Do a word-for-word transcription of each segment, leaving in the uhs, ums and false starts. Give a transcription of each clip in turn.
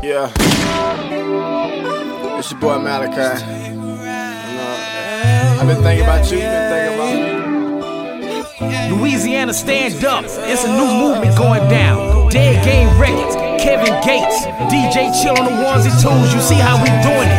Yeah, it's your boy Malachi. You know, I've been thinking about you, been thinking about me. Louisiana, stand up. It's a new movement going down. Dead Game Records, Kevin Gates, D J Chill on the ones and twos. You see how we doing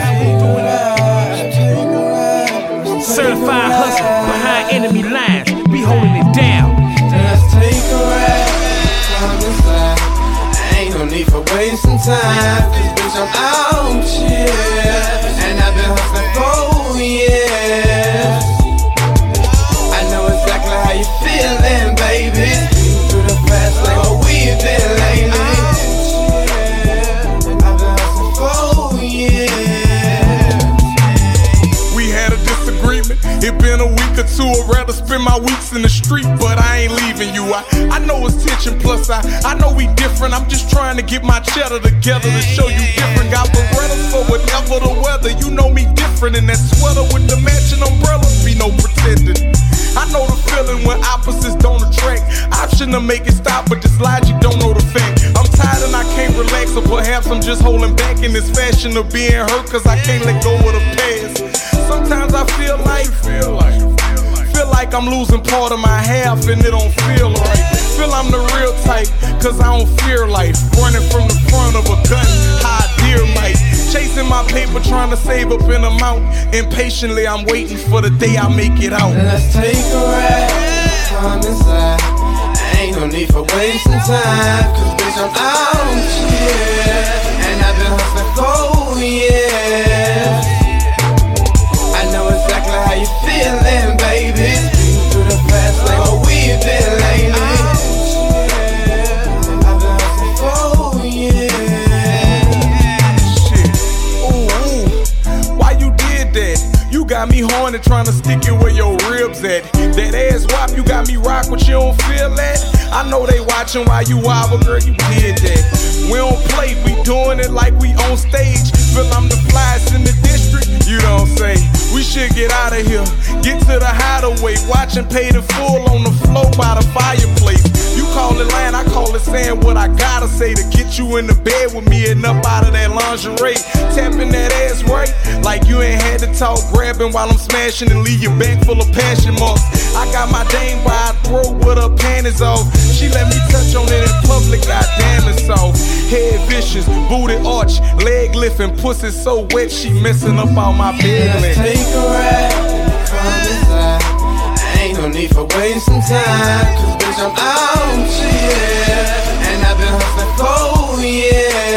it. Certified hustle behind enemy lines. We holding it down. Let's take a ride, time to slide. Ain't no need for wasting time, cause bitch I'm out here, and I've been hustling for years. I know exactly how you feeling, baby. Through the fast lane, what we've been lately. I've been hustling for years. We had a disagreement, it been a week or two. I'd rather spend my weeks in the street, but I ain't leaving you. I, I know it's tension, plus I, I know we different. I'm just trying to get my cheddar together to show you different. Got Berettas for whatever the weather, you know me different. And that sweater with the matching umbrellas, be no pretending. I know the feeling when opposites don't attract. Option to make it stop, but this logic don't know the fact. I'm tired and I can't relax, or perhaps I'm just holding back in this fashion of being hurt, cause I can't let go of the past. Sometimes I feel like, feel like, feel like I'm losing part of my half and it don't feel right. Feel I'm the real type, cause I don't fear life. Running from the front of a gun, high deer might. Chasing my paper, trying to save up an amount. Impatiently, I'm waiting for the day I make it out. Let's take a ride, time to slide. Ain't no need for wasting time, cause bitch I'm out here, and I've been hustling for years. I know exactly how you feeling, baby. Through the fast lane, what we've been lately. I've been hustling for years. Shit, ooh, ooh, why you did that? You got me horny, trying to stick it where your ribs at. That ass wop, you got me rock, but you don't feel that. I know they watching while you wobble, girl, you did that. We don't play, we doing it like we on stage. Feel I'm the flyest in the district, you don't say. We should get out of here, get to the hideaway. Watching Paid in Full on the floor by the fireplace. You call it lying, I call it saying what I gotta say to get you in the bed with me and up out of that lingerie. Tapping that ass right, like you ain't had to talk. Grabbing while I'm smashing and leave your back full of passion marks. I got my dame by her throat with her panties off. She let me touch on it in public, goddamn it's off. Head vicious, booty arch, leg lifting, pussy so wet she messing up all my bed. Let's take a ride, come inside. Ain't no need for wasting time, cause bitch I'm out here, and I've been hustling for years.